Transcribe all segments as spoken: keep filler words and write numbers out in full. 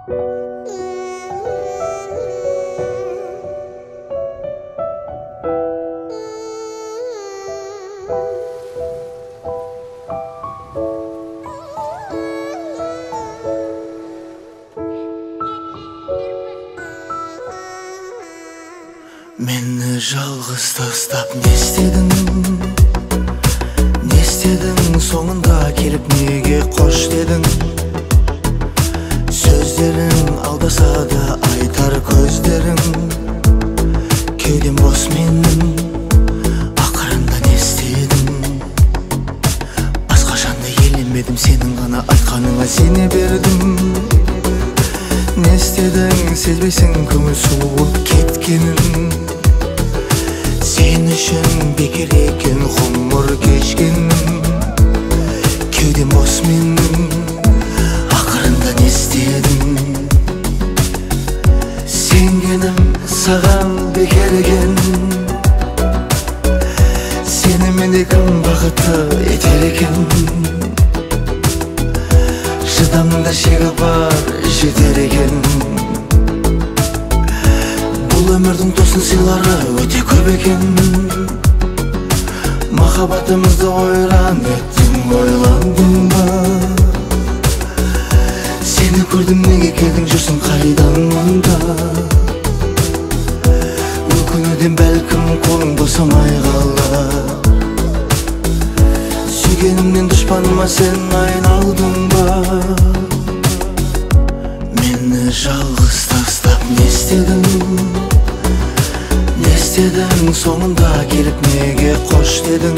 Meni жалғыз тастап не істедің, не істедің, соңында келіп неге қош дедің? Сөздерің алдаса да айтар көздерің, кеудем бос менің, ақырында не істедің? Басқашанда елемедім, сенің ғана айтқаныңа сене бердім. Не істедің, сезбейсің көңіл суып кеткенін? Сен үшін бекер екен ғұмыр кешкенім, кеудем бос менің, ақырында не істедің? Сенгенім саған бекер екен, сенімен де кім бақытты етер екен? Шыдамның да шегі бар, жетер екен. Бұл өмірдің тосын сыйлары өте көп екен. Махаббатымызды ойран еттің, ойландың ба? Сені көрдім, неге келдің, жүрсің қайдан мұнда? Өкінуден бәлкім қолың босамай қалар. Сүйгенімнен дұшпаныма сен айналдың ба? Мені жалғыз тастап не істедің? Не істедің, соңында келіп неге қош дедің?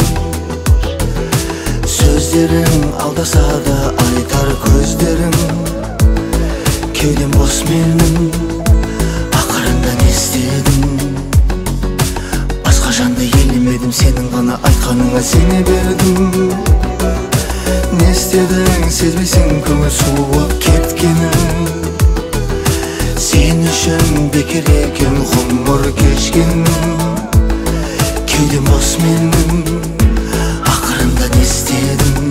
Сөздерің алдаса да айтар көздерің, кеудем бос менің, ақырында не істедің? Басқа жанды елемедім, сенің ғана айтқаныңа сене бердім. Не істедің, сезбейсің көңіл суып кеткенін? Сен үшін бекер екен ғұмыр кешкенім, кеудем бос менің, ақырында не істедің?